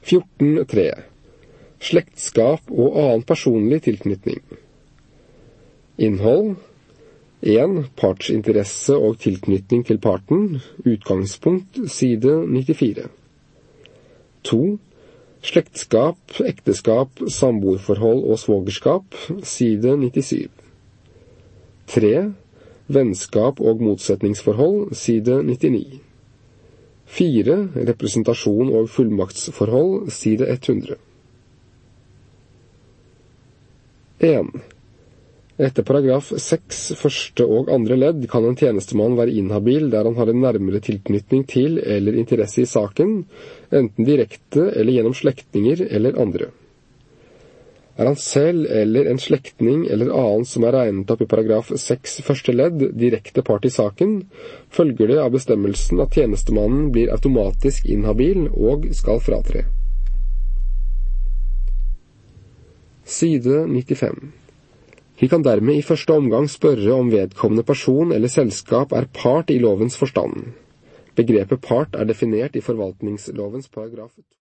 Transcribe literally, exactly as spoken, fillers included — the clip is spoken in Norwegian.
fjorten punkt tre. Slektskap og annen personlig tilknytning. Innhold: en. Partsinteresse og tilknytning til parten. Utgangspunkt, side nittifire. to. Slektskap, ekteskap, samboerforhold og svogerskap, side nittisyv. tre. Vennskap og motsetningsforhold, side nittini. fire. Representasjon og fullmaktsforhold, side hundre. en. Etter paragraf seks, første og andre ledd kan en tjenestemann være inhabil der han har en nærmere tilknytning til eller interesse i saken, enten direkte eller gjennom slektninger eller andre. Er han selv eller en slektning eller annen som er regnet opp i paragraf seks, første ledd, direkte part i saken, følger det av bestemmelsen at tjenestemannen blir automatisk inhabil og skal fratre. Side nittifem. Vi kan dermed i første omgang spørre om vedkommende person eller selskap er part i lovens forstand. Begrepet part er definert i forvaltningslovens paragraf